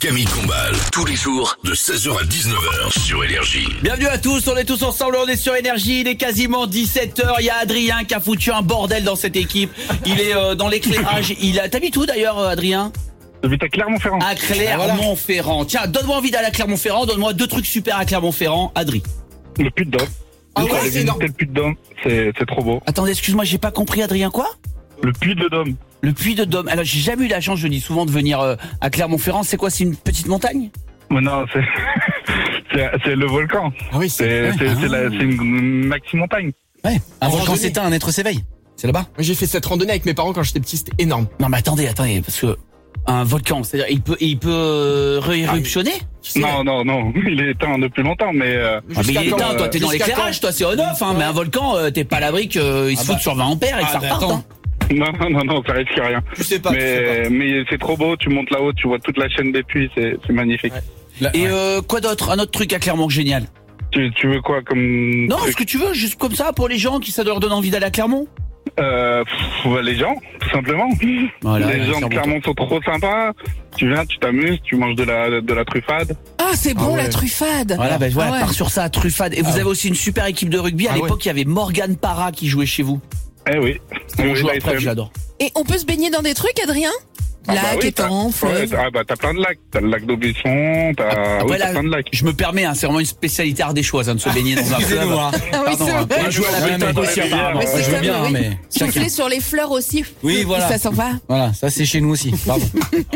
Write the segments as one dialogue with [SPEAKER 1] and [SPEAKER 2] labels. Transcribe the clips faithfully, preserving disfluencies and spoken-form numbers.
[SPEAKER 1] Camille Combal, tous les jours de seize heures à dix-neuf heures sur Énergie.
[SPEAKER 2] Bienvenue à tous, on est tous ensemble, on est sur Énergie, il est quasiment dix-sept heures, il y a Adrien qui a foutu un bordel dans cette équipe, il est euh, dans l'éclairage, il a... T'habites où d'ailleurs Adrien ?
[SPEAKER 3] J'habite à Clermont-Ferrand.
[SPEAKER 2] À Clermont-Ferrand. Tiens, donne-moi envie d'aller à Clermont-Ferrand, donne-moi deux trucs super à Clermont-Ferrand, Adri.
[SPEAKER 3] Le Puy-de-Dôme.
[SPEAKER 2] Ah ouais,
[SPEAKER 3] Allez
[SPEAKER 2] c'est
[SPEAKER 3] visiter
[SPEAKER 2] énorme.
[SPEAKER 3] le Puy-de-Dôme, c'est, c'est trop beau.
[SPEAKER 2] Attendez, excuse-moi, j'ai pas compris Adrien, quoi ?
[SPEAKER 3] Le Puy-de-Dôme.
[SPEAKER 2] Le Puy-de-Dôme. Alors j'ai jamais eu la chance, je dis souvent, de venir euh, à Clermont-Ferrand, c'est quoi, c'est une petite montagne ?
[SPEAKER 3] Mais non, c'est, c'est, c'est le volcan.
[SPEAKER 4] Ah oui,
[SPEAKER 3] C'est, c'est,
[SPEAKER 2] Ah.
[SPEAKER 3] c'est, la, c'est une maxi-montagne.
[SPEAKER 4] Ouais, un
[SPEAKER 5] En
[SPEAKER 4] volcan
[SPEAKER 5] randonnée.
[SPEAKER 4] s'éteint, un être s'éveille. C'est là-bas.
[SPEAKER 5] Moi, j'ai fait cette randonnée avec mes parents quand j'étais petit, c'était énorme.
[SPEAKER 2] Non mais attendez, attendez, parce que un volcan, c'est-à-dire il peut, il peut euh, éruptionner ?
[SPEAKER 5] Tu sais,
[SPEAKER 3] Non, non, non, il est éteint depuis longtemps, mais... Euh,
[SPEAKER 2] Ah, mais il est
[SPEAKER 5] jusqu'à
[SPEAKER 2] éteint,
[SPEAKER 5] quand,
[SPEAKER 2] toi t'es dans
[SPEAKER 5] jusqu'à
[SPEAKER 2] l'éclairage,
[SPEAKER 5] quand
[SPEAKER 2] toi c'est on-off, hein,
[SPEAKER 5] Ouais.
[SPEAKER 2] mais un volcan, euh, t'es pas à l'abri qu'il se
[SPEAKER 4] Ah
[SPEAKER 2] fout
[SPEAKER 4] bah.
[SPEAKER 2] sur vingt ampères et que
[SPEAKER 4] Ah
[SPEAKER 2] ça
[SPEAKER 4] bah,
[SPEAKER 2] reparte.
[SPEAKER 4] attends.
[SPEAKER 2] Hein.
[SPEAKER 3] non, non, non, ça risque rien.
[SPEAKER 5] Tu sais pas, tu sais
[SPEAKER 3] Mais, mais c'est trop beau, tu montes là-haut, tu vois toute la chaîne des puits, c'est, c'est magnifique.
[SPEAKER 5] Ouais.
[SPEAKER 4] Là,
[SPEAKER 2] Et
[SPEAKER 4] ouais.
[SPEAKER 2] euh, quoi d'autre ? Un autre truc à Clermont génial.
[SPEAKER 3] Tu, tu veux quoi comme
[SPEAKER 2] Non, ce
[SPEAKER 3] truc
[SPEAKER 2] que tu veux, juste comme ça, pour les gens qui ça leur donne envie d'aller à Clermont.
[SPEAKER 3] euh, pff, bah, Les gens, tout simplement.
[SPEAKER 2] Voilà,
[SPEAKER 3] les
[SPEAKER 2] ouais,
[SPEAKER 3] gens
[SPEAKER 2] c'est
[SPEAKER 3] de Clermont sont trop sympas. Tu viens, tu t'amuses, tu manges de la, de la truffade.
[SPEAKER 6] Ah, c'est bon
[SPEAKER 4] Ah ouais.
[SPEAKER 6] la truffade.
[SPEAKER 2] Voilà, ben voilà,
[SPEAKER 6] Ah ouais.
[SPEAKER 2] part sur ça, truffade. Et vous
[SPEAKER 4] Ah.
[SPEAKER 2] avez aussi une super équipe de rugby. À
[SPEAKER 5] Ah
[SPEAKER 2] l'époque, il y avait Morgane Parra qui jouait chez vous.
[SPEAKER 3] Eh oui.
[SPEAKER 2] C'est mon
[SPEAKER 3] Oui,
[SPEAKER 2] joueur
[SPEAKER 3] là,
[SPEAKER 2] préf,
[SPEAKER 3] il
[SPEAKER 2] j'adore.
[SPEAKER 6] Et on peut se baigner dans des trucs, Adrien?
[SPEAKER 3] Ah bah
[SPEAKER 6] Lac,
[SPEAKER 3] oui,
[SPEAKER 6] étang,
[SPEAKER 3] t'as- ouais,
[SPEAKER 6] fleuve.
[SPEAKER 3] ah bah t'as plein de lacs, t'as le lac d'Aubusson, t'as
[SPEAKER 2] Après,
[SPEAKER 3] oui,
[SPEAKER 2] là,
[SPEAKER 3] t'as plein de lacs.
[SPEAKER 2] Je me permets, hein, c'est vraiment une spécialité ardéchoise hein, de se baigner dans un fleuve.
[SPEAKER 4] Excusez-nous, hein.
[SPEAKER 6] Ah oui,
[SPEAKER 2] Pardon,
[SPEAKER 6] c'est
[SPEAKER 2] hein.
[SPEAKER 6] vrai.
[SPEAKER 2] Moi, je joue à la
[SPEAKER 4] Ouais,
[SPEAKER 2] pétanque
[SPEAKER 4] mais-
[SPEAKER 2] aussi, apparemment.
[SPEAKER 6] Mais
[SPEAKER 4] Ouais,
[SPEAKER 6] c'est
[SPEAKER 4] je veux
[SPEAKER 6] comme,
[SPEAKER 4] bien,
[SPEAKER 6] oui.
[SPEAKER 4] mais chacun.
[SPEAKER 6] Souffler sur les fleurs aussi.
[SPEAKER 4] Oui, voilà.
[SPEAKER 6] Ça s'en va.
[SPEAKER 4] Voilà, ça c'est chez nous aussi. Pardon.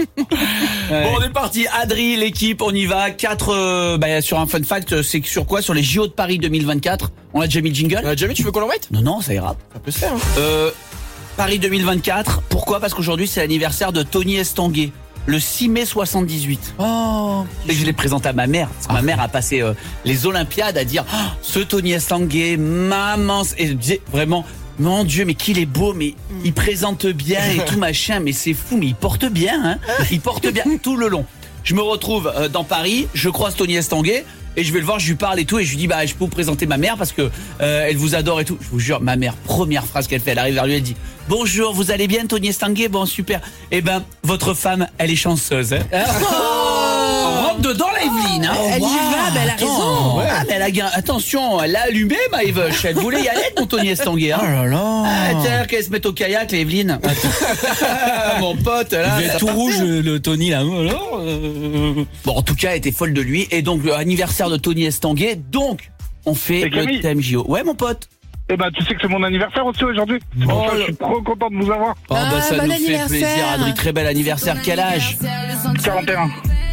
[SPEAKER 2] Bon, on est parti. Adri, l'équipe, on y va. Quatre, euh, bah, sur un fun fact, c'est sur quoi? Sur les J O de Paris deux mille vingt-quatre. On a déjà mis le jingle?
[SPEAKER 5] Euh, Jamie, tu veux qu'on l'en mette?
[SPEAKER 2] Non, non, ça ira.
[SPEAKER 5] Ça peut se faire. Hein.
[SPEAKER 2] Euh, Paris deux mille vingt-quatre. Pourquoi? Parce qu'aujourd'hui, c'est l'anniversaire de Tony Estanguet. Le six mai soixante-dix-huit.
[SPEAKER 4] Oh.
[SPEAKER 2] Et je l'ai présenté à ma mère. Parce que ma mère a passé euh, les Olympiades à dire oh, ce Tony Estanguet, maman. Et je disais vraiment, mon Dieu, mais qu'il est beau, mais il présente bien et tout machin. Mais c'est fou, mais il porte bien, hein. Il porte bien tout le long. Je me retrouve euh, dans Paris, je croise Tony Estanguet. Et je vais le voir, je lui parle et tout, et je lui dis bah je peux vous présenter ma mère parce que euh, elle vous adore et tout. Je vous jure, ma mère, première phrase qu'elle fait, elle arrive vers lui, elle dit bonjour, vous allez bien Tony Estanguet? Bon super. Eh ben votre femme, elle est chanceuse. Hein. On rentre dedans la Evelyne. Hein.
[SPEAKER 6] Elle y va, bah, elle a raison.
[SPEAKER 2] Ah, mais elle a gain- attention, elle l'a allumé ma Eveuche. Elle voulait y aller mon Tony Estanguet. Hein.
[SPEAKER 4] Oh là là.
[SPEAKER 2] Ah, tiens, qu'elle se mette au kayak, la Evelyne. Mon pote, là.
[SPEAKER 4] Vous êtes
[SPEAKER 2] ça
[SPEAKER 4] tout
[SPEAKER 2] part.
[SPEAKER 4] rouge, le, le Tony là. Alors, euh...
[SPEAKER 2] Bon, en tout cas, elle était folle de lui. Et donc, le anniversaire de Tony Estanguet. Donc, on fait
[SPEAKER 3] Et Camille.
[SPEAKER 2] le thème J O. Ouais, mon pote.
[SPEAKER 3] Eh ben tu sais que c'est mon anniversaire aussi aujourd'hui. C'est pour
[SPEAKER 2] Oh
[SPEAKER 3] ça que
[SPEAKER 2] là-
[SPEAKER 3] je suis trop content de vous avoir.
[SPEAKER 2] Oh,
[SPEAKER 6] Ah,
[SPEAKER 2] bah, ça
[SPEAKER 6] bon
[SPEAKER 2] nous fait
[SPEAKER 6] anniversaire.
[SPEAKER 2] plaisir, Adri. Très bel anniversaire. Quel âge?
[SPEAKER 3] quarante et un.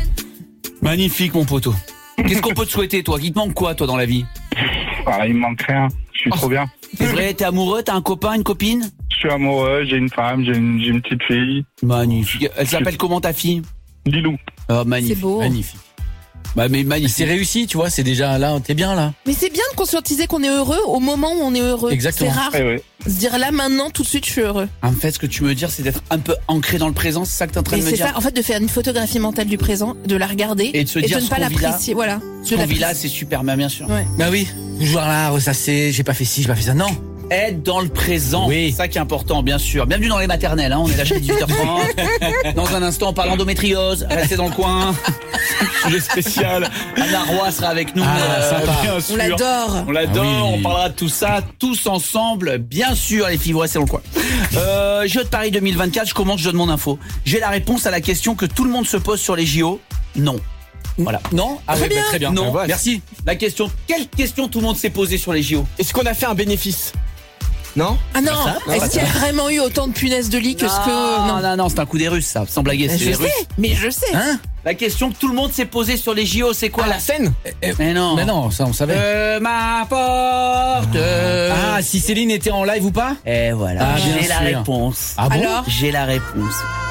[SPEAKER 2] Magnifique, mon poteau. Qu'est-ce qu'on peut te souhaiter, toi? Qui te manque quoi, toi, dans la vie?
[SPEAKER 3] Voilà, il me manque rien. Je suis trop bien.
[SPEAKER 2] C'est vrai, t'es amoureux? T'as un copain, une copine?
[SPEAKER 3] Je suis amoureux, j'ai une femme, j'ai une, j'ai une petite fille.
[SPEAKER 2] Magnifique. Elle s'appelle comment, ta fille?
[SPEAKER 3] Lilou.
[SPEAKER 2] Oh, magnifique.
[SPEAKER 6] C'est beau.
[SPEAKER 2] Magnifique. Bah, mais magnifique.
[SPEAKER 4] C'est réussi, tu vois, c'est déjà là, t'es bien là.
[SPEAKER 6] Mais c'est bien de conscientiser qu'on est heureux au moment où on est heureux.
[SPEAKER 4] Exactement.
[SPEAKER 6] C'est rare.
[SPEAKER 3] Eh oui.
[SPEAKER 6] Se dire là, maintenant, tout de suite, je suis heureux.
[SPEAKER 2] En fait, ce que tu veux dire, c'est d'être un peu ancré dans le présent. C'est ça que t'es en train
[SPEAKER 6] Et
[SPEAKER 2] de me
[SPEAKER 6] c'est
[SPEAKER 2] dire?
[SPEAKER 6] ça, en fait, de faire une photographie mentale du présent, de la regarder
[SPEAKER 2] Et de se dire
[SPEAKER 6] ne
[SPEAKER 2] ce
[SPEAKER 6] pas
[SPEAKER 2] qu'on vit là.
[SPEAKER 6] l'apprécier. Voilà.
[SPEAKER 2] Ce qu'on vit là, c'est super, mais bien sûr.
[SPEAKER 6] Ouais.
[SPEAKER 4] Bah oui. Toujours là, ressasser, j'ai pas fait ci, j'ai pas fait ça. Non.
[SPEAKER 2] Être dans le présent,
[SPEAKER 4] Oui.
[SPEAKER 2] c'est ça qui est important, bien sûr. Bienvenue dans les maternelles, hein. On est là jusqu'à dix-huit heures trente. Dans un instant, on parle endométriose. Restez dans le coin. Sujet spécial. Anna Roy sera avec nous.
[SPEAKER 4] Ah, sympa.
[SPEAKER 2] bien
[SPEAKER 6] On
[SPEAKER 2] sûr.
[SPEAKER 6] l'adore.
[SPEAKER 2] On l'adore,
[SPEAKER 4] Ah oui.
[SPEAKER 2] on parlera de tout ça, tous ensemble, bien sûr, les filles, vous restez dans le coin. Euh, J O de Paris deux mille vingt-quatre, je commence, je donne mon info. J'ai la réponse à la question que tout le monde se pose sur les J O. Non. Voilà.
[SPEAKER 4] Non. Ah
[SPEAKER 6] Très
[SPEAKER 4] ouais, bah,
[SPEAKER 6] bien.
[SPEAKER 4] très bien.
[SPEAKER 2] Non.
[SPEAKER 4] Bah, voilà. Merci.
[SPEAKER 2] La question, quelle question tout le monde s'est posée sur les J O?
[SPEAKER 5] Est-ce qu'on a fait un bénéfice? Non?
[SPEAKER 6] Ah non,
[SPEAKER 2] ça
[SPEAKER 6] est-ce qu'il y a vraiment eu autant de punaises de lit que ce que...
[SPEAKER 2] Non, non, non, c'est un coup des Russes, ça, sans blaguer, c'est
[SPEAKER 6] Je
[SPEAKER 2] les
[SPEAKER 6] sais,
[SPEAKER 2] Russes.
[SPEAKER 6] mais je sais.
[SPEAKER 4] Hein?
[SPEAKER 2] La question que tout le monde s'est posée sur les J O, c'est quoi
[SPEAKER 5] À la scène?
[SPEAKER 2] Mais non.
[SPEAKER 4] Mais non, ça on savait.
[SPEAKER 2] Euh, ma porte.
[SPEAKER 4] Ah, si Céline était en live ou pas?
[SPEAKER 2] Et voilà,
[SPEAKER 4] Ah, bien
[SPEAKER 2] j'ai la
[SPEAKER 4] sûr.
[SPEAKER 2] réponse.
[SPEAKER 4] Ah bon?
[SPEAKER 6] Alors
[SPEAKER 2] J'ai la réponse.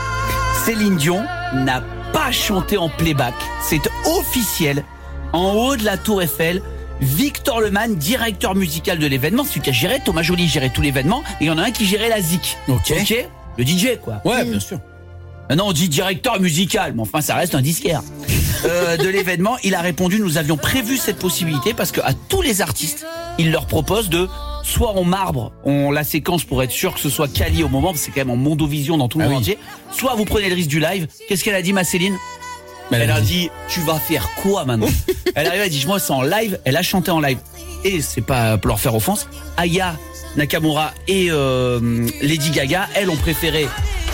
[SPEAKER 2] Céline Dion n'a pas chanté en playback. C'est officiel. En haut de la Tour Eiffel, Victor Lemann, directeur musical de l'événement, celui qui a géré, Thomas Joly gérait tout l'événement, et il y en a un qui gérait la zik.
[SPEAKER 4] Ok.
[SPEAKER 2] Ok. Le D J, quoi.
[SPEAKER 4] Ouais, bien sûr.
[SPEAKER 2] Non, on dit directeur musical, mais enfin, ça reste un disquaire. Euh, de l'événement, il a répondu, nous avions prévu cette possibilité parce que à tous les artistes, il leur propose de soit on marbre on la séquence pour être sûr que ce soit quali au moment, parce que c'est quand même en mondovision dans tout le
[SPEAKER 4] Ah
[SPEAKER 2] monde
[SPEAKER 4] oui.
[SPEAKER 2] entier, soit vous prenez le risque du live. Qu'est-ce qu'elle a dit, ma Céline?
[SPEAKER 4] Mais
[SPEAKER 2] elle
[SPEAKER 4] elle a
[SPEAKER 2] a dit, tu vas faire quoi maintenant? Elle arrive, elle dit, moi c'est en live, elle a chanté en live. Et c'est pas pour leur faire offense, Aya Nakamura et euh, Lady Gaga, elles ont préféré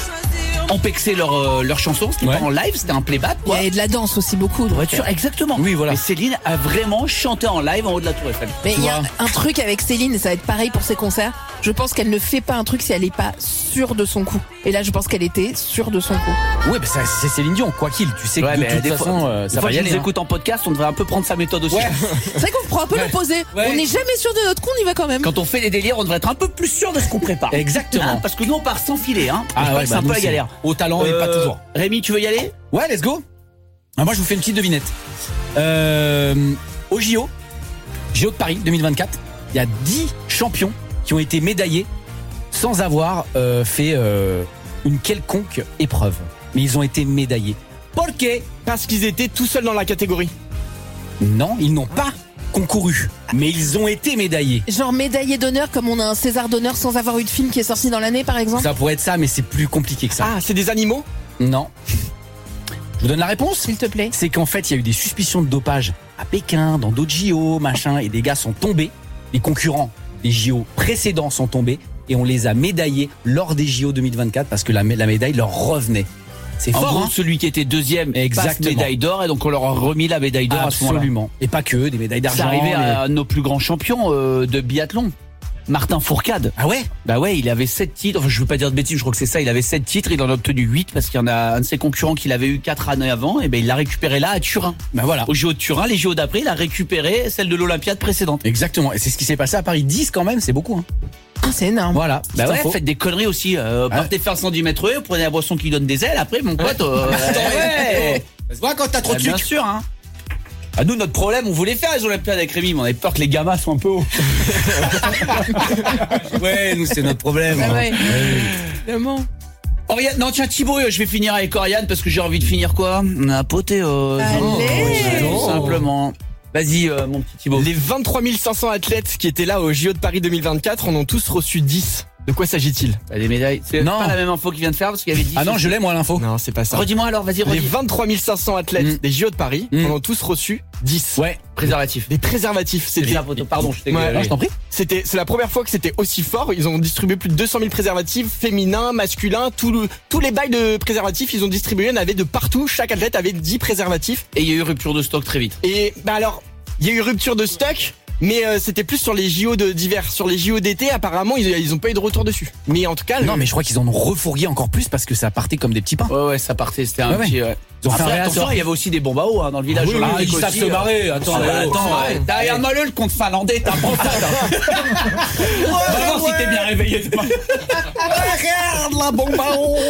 [SPEAKER 2] empexer leur, euh, leur chanson, c'était
[SPEAKER 4] Ouais.
[SPEAKER 2] pas en live, c'était un playback
[SPEAKER 6] Il y
[SPEAKER 2] quoi.
[SPEAKER 6] avait de la danse aussi beaucoup. donc,
[SPEAKER 2] Voiture, exactement.
[SPEAKER 4] Oui, voilà.
[SPEAKER 2] Mais Céline a vraiment chanté en live en haut de la Tour Eiffel.
[SPEAKER 6] Mais
[SPEAKER 4] Tu
[SPEAKER 6] il y a
[SPEAKER 4] vois.
[SPEAKER 6] un truc avec Céline, et ça va être pareil pour ses concerts. Je pense qu'elle ne fait pas un truc si elle n'est pas sûre de son coup. Et là, je pense qu'elle était sûre de son coup.
[SPEAKER 4] Ouais, bah ça, c'est Céline Dion, quoi qu'il. Tu sais que
[SPEAKER 2] Ouais,
[SPEAKER 4] de
[SPEAKER 2] mais
[SPEAKER 4] toute
[SPEAKER 2] des
[SPEAKER 4] façon,
[SPEAKER 2] fois,
[SPEAKER 4] euh,
[SPEAKER 2] des
[SPEAKER 4] ça
[SPEAKER 2] fois
[SPEAKER 4] va y
[SPEAKER 2] que je
[SPEAKER 4] aller.
[SPEAKER 2] nous
[SPEAKER 4] hein.
[SPEAKER 2] écoute en podcast, on devrait un peu prendre sa méthode aussi.
[SPEAKER 4] Ouais.
[SPEAKER 6] C'est vrai qu'on prend un peu
[SPEAKER 4] Ouais.
[SPEAKER 6] l'opposé.
[SPEAKER 4] Ouais.
[SPEAKER 6] On n'est jamais sûr de notre coup, on y va quand même.
[SPEAKER 2] Quand on fait des délires, on devrait être un peu plus sûr de ce qu'on prépare.
[SPEAKER 4] Exactement.
[SPEAKER 2] Hein, parce que nous, on part sans filet. Hein. Je
[SPEAKER 4] Ah
[SPEAKER 2] crois
[SPEAKER 4] ouais,
[SPEAKER 2] que c'est
[SPEAKER 4] bah
[SPEAKER 2] un
[SPEAKER 4] nous,
[SPEAKER 2] peu la
[SPEAKER 4] c'est
[SPEAKER 2] galère.
[SPEAKER 4] Au talent et pas
[SPEAKER 2] Euh,
[SPEAKER 4] toujours.
[SPEAKER 2] Rémi, tu veux y aller?
[SPEAKER 4] Ouais, let's go. Ah, moi, je vous fais une petite devinette. Euh, au J O, J O de Paris deux mille vingt-quatre, il y a dix champions qui ont été médaillés sans avoir euh, fait euh, une quelconque épreuve. Mais ils ont été médaillés. Pourquoi?
[SPEAKER 5] Parce qu'ils étaient tout seuls dans la catégorie.
[SPEAKER 4] Non, ils n'ont pas concouru, mais ils ont été médaillés.
[SPEAKER 6] Genre médaillé d'honneur, comme on a un César d'honneur sans avoir eu de film qui est sorti dans l'année, par exemple.
[SPEAKER 4] Ça pourrait être ça, mais c'est plus compliqué que ça.
[SPEAKER 5] Ah, c'est des animaux?
[SPEAKER 4] Non. Je vous donne la réponse.
[SPEAKER 6] S'il te plaît.
[SPEAKER 4] C'est qu'en fait, il y a eu des suspicions de dopage à Pékin, dans d'autres J O, machin, et des gars sont tombés. Les concurrents des J O précédents sont tombés et on les a médaillés lors des J O deux mille vingt-quatre parce que la, la médaille leur revenait. C'est
[SPEAKER 2] En
[SPEAKER 4] fort,
[SPEAKER 2] gros,
[SPEAKER 4] hein.
[SPEAKER 2] celui qui était deuxième passe
[SPEAKER 4] Exactement.
[SPEAKER 2] médaille d'or et donc on leur a remis la médaille d'or à ce moment-là.
[SPEAKER 4] Absolument. Et pas que, des médailles
[SPEAKER 2] C'est
[SPEAKER 4] d'argent.
[SPEAKER 2] arrivé
[SPEAKER 4] mais-
[SPEAKER 2] à nos plus grands champions euh, de biathlon. Martin Fourcade.
[SPEAKER 4] Ah ouais?
[SPEAKER 2] Bah ouais, il avait sept titres. Enfin, je veux pas dire de bêtises, je crois que c'est ça. Il avait sept titres, il en a obtenu huit parce qu'il y en a un de ses concurrents qui l'avait eu quatre années avant. Et ben il l'a récupéré là à Turin.
[SPEAKER 4] Ben voilà.
[SPEAKER 2] Au J O de Turin, les J O d'après, il a récupéré celle de l'Olympiade précédente.
[SPEAKER 4] Exactement. Et c'est ce qui s'est passé à Paris. dix quand même, c'est beaucoup. Hein.
[SPEAKER 6] Ah, c'est énorme.
[SPEAKER 4] Voilà.
[SPEAKER 2] Bah
[SPEAKER 4] Petite
[SPEAKER 2] ouais,
[SPEAKER 4] info.
[SPEAKER 2] faites des conneries aussi. Euh,
[SPEAKER 4] Ah.
[SPEAKER 2] Partez faire cent dix mètres haies, prenez la boisson qui donne des ailes. Après, mon pote. euh, ouais.
[SPEAKER 4] Ça se voit quand t'as trop
[SPEAKER 2] Ah,
[SPEAKER 4] de
[SPEAKER 2] bien
[SPEAKER 4] sucre.
[SPEAKER 2] sûr, hein. À nous, notre problème, on voulait faire les Olympiades avec Rémi, mais on avait peur que les gamins soient un peu hauts.
[SPEAKER 4] Ouais, nous, c'est notre problème.
[SPEAKER 6] Ah ouais.
[SPEAKER 4] Ouais.
[SPEAKER 6] Évidemment.
[SPEAKER 2] Oriane, non tiens Thibaut, je vais finir avec Oriane parce que j'ai envie de finir quoi? Apothéose.
[SPEAKER 6] Allez.
[SPEAKER 2] Tout simplement. Vas-y, euh, mon petit Thibaut.
[SPEAKER 5] Les vingt-trois mille cinq cents athlètes qui étaient là au J O de Paris deux mille vingt-quatre en ont tous reçu dix. De quoi s'agit-il?
[SPEAKER 2] Bah, des médailles. C'est
[SPEAKER 4] Non.
[SPEAKER 2] pas la même info qu'il vient de faire parce qu'il y avait dix.
[SPEAKER 4] Ah non, je l'ai, moi, l'info.
[SPEAKER 5] Non, c'est pas ça.
[SPEAKER 2] Redis-moi alors, vas-y,
[SPEAKER 5] Les
[SPEAKER 2] redis.
[SPEAKER 5] vingt-trois mille cinq cents athlètes
[SPEAKER 4] Mm.
[SPEAKER 5] des J O de Paris
[SPEAKER 4] Mm.
[SPEAKER 5] en ont tous reçu dix.
[SPEAKER 4] Ouais.
[SPEAKER 2] Préservatif.
[SPEAKER 5] Des préservatifs.
[SPEAKER 2] C'est
[SPEAKER 5] C'était,
[SPEAKER 2] ça, photo. Pardon, je t'ai
[SPEAKER 5] Ouais,
[SPEAKER 4] Non, je t'en prie.
[SPEAKER 5] c'était, c'est la première fois que c'était aussi fort. Ils ont distribué plus de deux cent mille préservatifs féminins, masculins, tout le- tous les bails de préservatifs, ils ont distribué. Il y en avait de partout. Chaque athlète avait dix préservatifs.
[SPEAKER 2] Et il y a eu rupture de stock très vite.
[SPEAKER 5] Et, bah alors, il y a eu rupture de stock. Mais euh, c'était plus sur les J O de d'hiver. Sur les J O d'été, apparemment, ils, ils ont pas eu de retour dessus. Mais en tout cas,
[SPEAKER 4] Non,
[SPEAKER 5] le-
[SPEAKER 4] mais je crois qu'ils en ont refourgué encore plus parce que ça partait comme des petits pains.
[SPEAKER 2] Ouais, ouais, ça partait, c'était un
[SPEAKER 4] Ouais, ouais.
[SPEAKER 2] petit. Ouais.
[SPEAKER 4] Ils ont fait
[SPEAKER 2] Après,
[SPEAKER 4] un
[SPEAKER 2] attention,
[SPEAKER 4] réassort.
[SPEAKER 2] il y avait aussi des bombes à eau hein, dans le village.
[SPEAKER 4] oui,
[SPEAKER 2] olympique
[SPEAKER 4] oui, ils
[SPEAKER 2] aussi,
[SPEAKER 4] savent se
[SPEAKER 2] euh.
[SPEAKER 4] marrer. Attends,
[SPEAKER 2] Ah, bah,
[SPEAKER 4] attends,
[SPEAKER 2] attends,
[SPEAKER 4] ouais.
[SPEAKER 2] ouais. T'as regarde-moi le contre finlandais, t'as un bon stade. Va voir si t'es bien réveillé. demain.
[SPEAKER 4] Regarde la bombe à eau.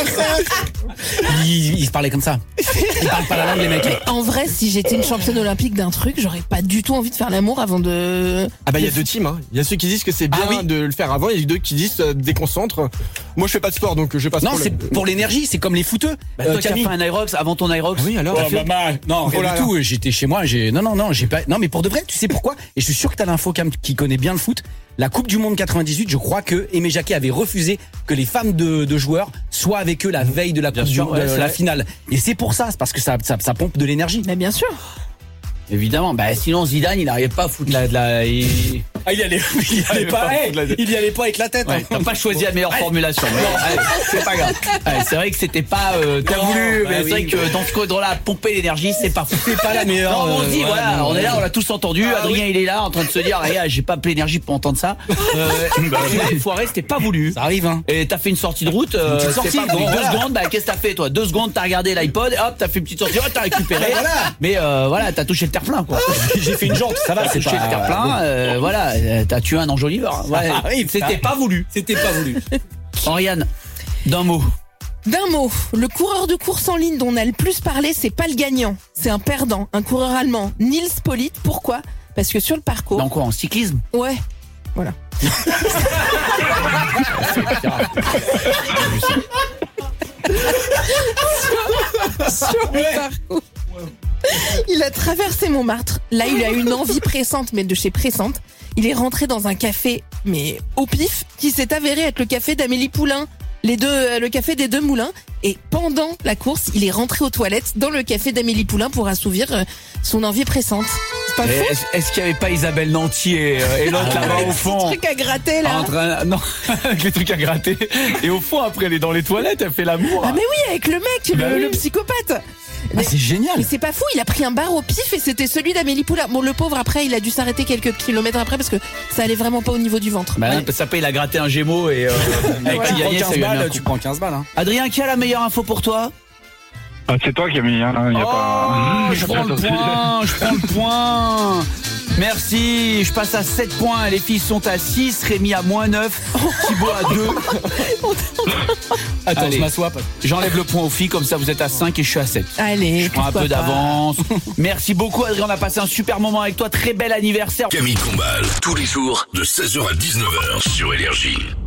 [SPEAKER 4] Ils, ils se parlaient comme ça. Ils parlent pas la langue, les mecs.
[SPEAKER 6] En vrai, si j'étais une championne olympique d'un truc, j'aurais pas du tout envie de faire l'amour avant de.
[SPEAKER 5] ah bah il y a deux teams. Hein. Il y a ceux qui disent que c'est bien
[SPEAKER 4] Ah oui.
[SPEAKER 5] de le faire avant, et il y a deux qui disent euh, déconcentre. Moi, je fais pas de sport, donc je passe.
[SPEAKER 4] Non, c'est pour l'énergie, c'est comme les footeux.
[SPEAKER 2] Bah,
[SPEAKER 4] Euh,
[SPEAKER 2] toi qui as
[SPEAKER 4] Camille.
[SPEAKER 2] fait un Irox avant ton Irox.
[SPEAKER 5] Ah oui, alors.
[SPEAKER 2] T'as fait-
[SPEAKER 4] Non, rien
[SPEAKER 5] Oh là
[SPEAKER 4] du
[SPEAKER 5] là.
[SPEAKER 4] tout. J'étais chez moi. J'ai non, non, non. J'ai pas. Non, mais pour de vrai, tu sais pourquoi? Et je suis sûr que t'as l'info, Cam, qui connaît bien le foot. La Coupe du Monde quatre-vingt-dix-huit, je crois que Aimé Jacquet avait refusé que les femmes de, de joueurs soient avec eux la veille de la
[SPEAKER 2] Bien
[SPEAKER 4] Coupe
[SPEAKER 2] sûr,
[SPEAKER 4] du
[SPEAKER 2] ouais,
[SPEAKER 4] de
[SPEAKER 2] c'est
[SPEAKER 4] la
[SPEAKER 2] vrai.
[SPEAKER 4] finale. Et c'est pour ça, c'est parce que ça, ça, ça pompe de l'énergie.
[SPEAKER 6] Mais bien sûr.
[SPEAKER 2] Évidemment, bah sinon Zidane il n'arrivait pas à foutre la, de la il...
[SPEAKER 4] Ah, il y allait, il y allait pas,
[SPEAKER 5] pas-
[SPEAKER 4] hey, il y allait pas avec la tête.
[SPEAKER 2] Ouais,
[SPEAKER 4] hein.
[SPEAKER 2] t'as pas choisi la meilleure formulation. mais bon, allez, c'est pas grave. Allez, c'est vrai que c'était pas euh, t'as
[SPEAKER 4] Non,
[SPEAKER 2] voulu,
[SPEAKER 4] bah
[SPEAKER 2] mais
[SPEAKER 4] oui.
[SPEAKER 2] c'est vrai que dans ce cadre-là, pomper l'énergie, c'est pas fou.
[SPEAKER 4] C'est pas la meilleure.
[SPEAKER 2] Non, on se dit
[SPEAKER 4] euh,
[SPEAKER 2] voilà,
[SPEAKER 4] non,
[SPEAKER 2] on est là,
[SPEAKER 4] non.
[SPEAKER 2] on l'a tous entendu.
[SPEAKER 4] Ah,
[SPEAKER 2] Adrien il est là en train de se dire, regarde, j'ai pas plein l'énergie pour entendre ça. Euh, Foiré, c'était pas voulu.
[SPEAKER 4] Ça arrive, hein.
[SPEAKER 2] Et t'as fait une sortie de route, euh,
[SPEAKER 4] Une petite
[SPEAKER 2] c'est
[SPEAKER 4] sortie,
[SPEAKER 2] pas voulu.
[SPEAKER 4] bon,
[SPEAKER 2] deux
[SPEAKER 4] voilà.
[SPEAKER 2] secondes, bah qu'est-ce que t'as fait toi? Deux secondes, t'as regardé l'iPod, hop, t'as fait une petite sortie, oh, t'as récupéré. Mais euh, voilà, t'as touché le terre-plein quoi.
[SPEAKER 4] J'ai fait une jante, ça va,
[SPEAKER 2] T'as
[SPEAKER 4] c'est
[SPEAKER 2] touché
[SPEAKER 4] pas.
[SPEAKER 2] le terre-plein, euh, voilà, euh, t'as tué un enjoliveur. Ouais,
[SPEAKER 4] Ah oui,
[SPEAKER 2] c'était
[SPEAKER 4] ça-
[SPEAKER 2] pas voulu.
[SPEAKER 4] C'était pas voulu.
[SPEAKER 2] Oriane, d'un mot.
[SPEAKER 6] D'un mot, le coureur de course en ligne dont on a le plus parlé, c'est pas le gagnant, c'est un perdant, un coureur allemand, Nils Politt. Pourquoi? Parce que sur le parcours,
[SPEAKER 2] Dans quoi? En cyclisme?
[SPEAKER 6] ouais, voilà. Sur le parcours. Il a traversé Montmartre. Là, il a eu une envie pressante, mais de chez pressante. Il est rentré dans un café, mais au pif, qui s'est avéré être le café d'Amélie Poulain. les deux, euh, le café des Deux Moulins. Et pendant la course, il est rentré aux toilettes dans le café d'Amélie Poulain pour assouvir euh, son envie pressante. C'est pas
[SPEAKER 2] Et
[SPEAKER 6] fou?
[SPEAKER 2] Est-ce, est-ce qu'il n'y avait pas Isabelle Nanty et, euh, et l'autre là-bas au fond?
[SPEAKER 6] Truc à gratter là.
[SPEAKER 2] En train, non, avec les trucs à gratter. Et au fond, après, elle est dans les toilettes, elle fait l'amour.
[SPEAKER 6] Ah mais oui, avec le mec,
[SPEAKER 2] Bah
[SPEAKER 6] le,
[SPEAKER 2] oui.
[SPEAKER 6] le psychopathe.
[SPEAKER 4] Ah, c'est génial.
[SPEAKER 6] Mais c'est pas fou, il a pris un bar au pif et c'était celui d'Amélie Poulain. Bon, le pauvre, après, il a dû s'arrêter quelques kilomètres après parce que ça allait vraiment pas au niveau du ventre.
[SPEAKER 2] Bah, ça paye, il a gratté un Gémeaux et euh, avec
[SPEAKER 4] tu,
[SPEAKER 2] qui
[SPEAKER 4] prends
[SPEAKER 2] gagner, ça
[SPEAKER 4] quinze
[SPEAKER 2] lui a mis un
[SPEAKER 4] balles,
[SPEAKER 2] coup.
[SPEAKER 4] tu prends quinze balles. Hein.
[SPEAKER 2] Adrien, qui a la meilleure info pour toi?
[SPEAKER 3] Ah, c'est toi qui as mis, hein, il y a
[SPEAKER 2] Oh,
[SPEAKER 3] pas.
[SPEAKER 2] je prends le point, je prends le point. Merci, je passe à sept points, les filles sont à six, Rémi à moins neuf, Thibaut à deux.
[SPEAKER 4] Attends,
[SPEAKER 2] Allez.
[SPEAKER 4] je m'assois.
[SPEAKER 2] J'enlève le point aux filles, comme ça vous êtes à cinq et je suis à sept.
[SPEAKER 6] Allez,
[SPEAKER 2] Je prends un
[SPEAKER 6] pourquoi
[SPEAKER 2] peu
[SPEAKER 6] pas.
[SPEAKER 2] d'avance. Merci beaucoup Adrien, on a passé un super moment avec toi, très bel anniversaire.
[SPEAKER 1] Camille Combal, tous les jours de seize heures à dix-neuf heures sur Énergie.